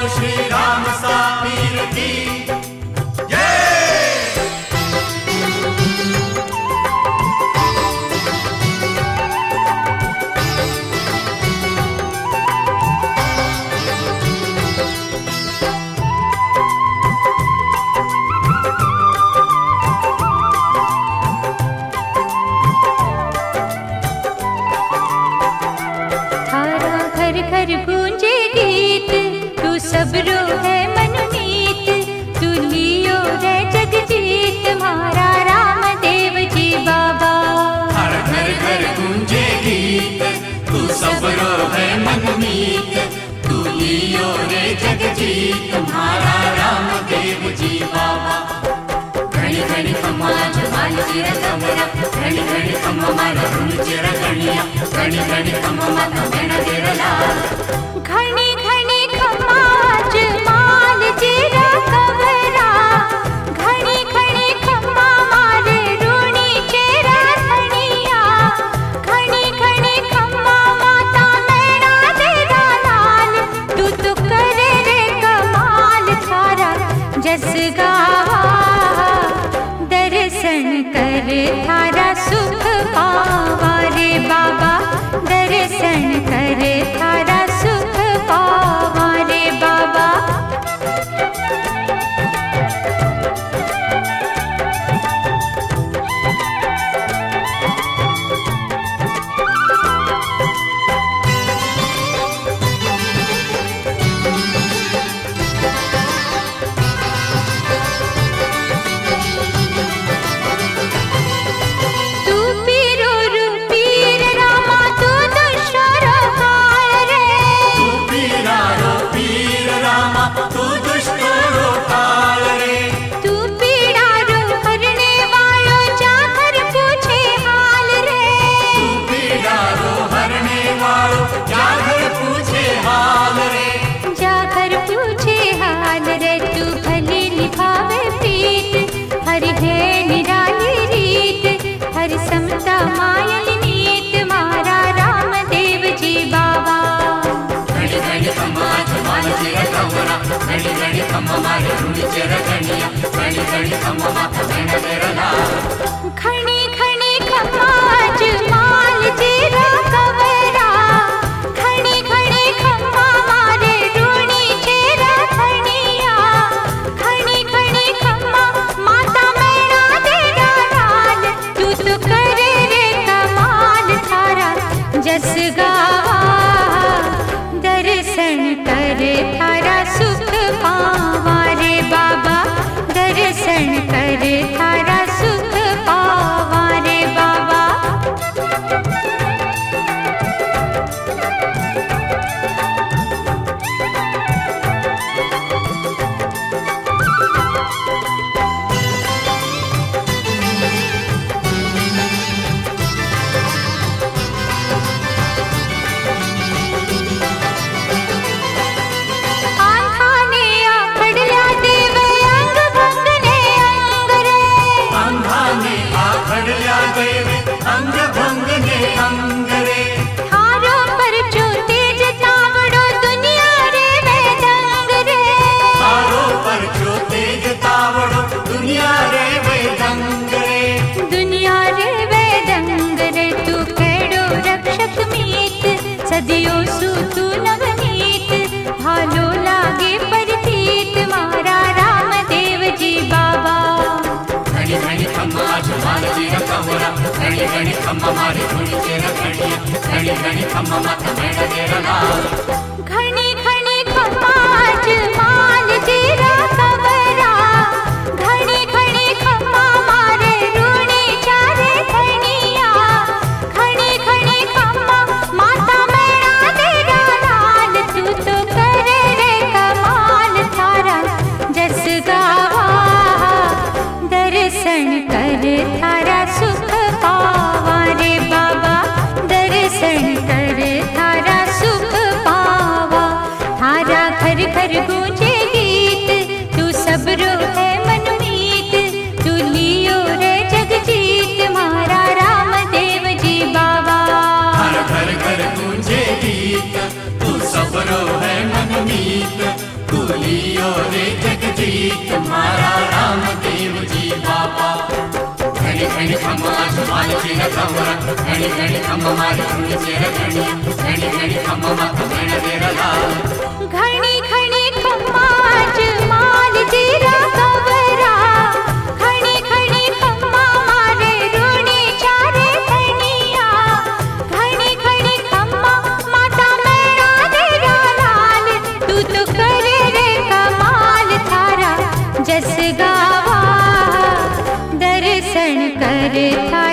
श्री राम सापीर की घर गूंजे गीत, तू सबरो है मनमीत, तू लियो रे जग जीत, हमारा राम देव जी बाबा। हर घर घर गूंजे गीत, तू सबरो है मनमीत, तू लियो रे जग जीत, हमारा राम देव जी बाबा। घड़ी घड़ी खम्मा जमाल चिरा कमरा, घड़ी घड़ी खम्मा मारा धुन चिरा कणिया, घड़ी घड़ी खम्मा माता बेना तेरा लाल। घड़ी घड़ी खम्मा जमाल चिरा कमरा, घड़ी घड़ी खम्मा मारे रूणी चिरा धनिया, घड़ी घड़ी खम्मा माता बेना तेरा लाल। तू तो करे रे कमाल थारा जस गावा, दर्शन कर थारा सुख पावा रे बाबा, दर्शन कर थारा सुख पावा रे बाबा। घड़ी घड़ी खम्मा मारे रूणी चिरा कणिया, घड़ी घड़ी खम्मा माता बेना तेरा लाल। घड़ी घड़ी खम्मा जमाल चिरा कमरा, घड़ी घड़ी खम्मा मारे रूणी चिरा धनिया, घड़ी घड़ी खम्मा माता बेना तेरा लाल। तू तो करे रे कमाल थारा जस गावा, दर्शन कर थारा सुख पावा रे बाबा, दर्शन कर थारा सुख पावा रे बाबा। अंग भंग ने अंग रे, थारो पर जो तेज तावड़ो दुनिया रे वेदंग रे, थारो पर जो तेज तावड़ो दुनिया रे वेदंग रे, दुनिया रे वेदंग रे। तू केड़ो रक्षक मीत, सदियों सु तू नवनीत, भालो लागे परतीत, मारा राम देव जी बाबा। घड़ी घड़ी खम्मा जमाल चिरा कमरा, घड़ी घड़ी खम्मा मारे रूणी चिरा कणिया, घड़ी घड़ी खम्मा माता बेना तेरा लाल। घड़ी घड़ी खम्मा जमाल चिरा कमरा, घड़ी घड़ी खम्मा मारे रूणी चारे धनिया, घड़ी घड़ी खम्मा माता बेना तेरा लाल। तू तो करे रे कमाल थारा जस गावा, दर्शन कर थारा सुख पावा रे बाबा, दर्शन कर थारा सुख पावा। थारा घर घर गूंजे गीत, तू सबरो है मनमीत, तू लियो रे जग जीत, हमारा राम देव जी बाबा। हर घर घर गूंजे गीत, तू सबरो है मनमीत, तू तुम्हारा रामदेव जी बाबा। घड़ी घड़ी खम्मा जुबान चेहरा कमरा, घड़ी घड़ी खम्मा मारी चुनी चेहरा घड़ी, घड़ी घड़ी खम्मा माथा मेरा देरा लाल। घड़ी घड़ी खम्मा जुबान चेहरा कमरा, घड़ी घड़ी खम्मा मारे रूनी चारे धनिया, घड़ी घड़ी खम्मा माथा मेरा देरा लाल। तू तो करे रे कमाल थारा जस गावा, दर्शन कर था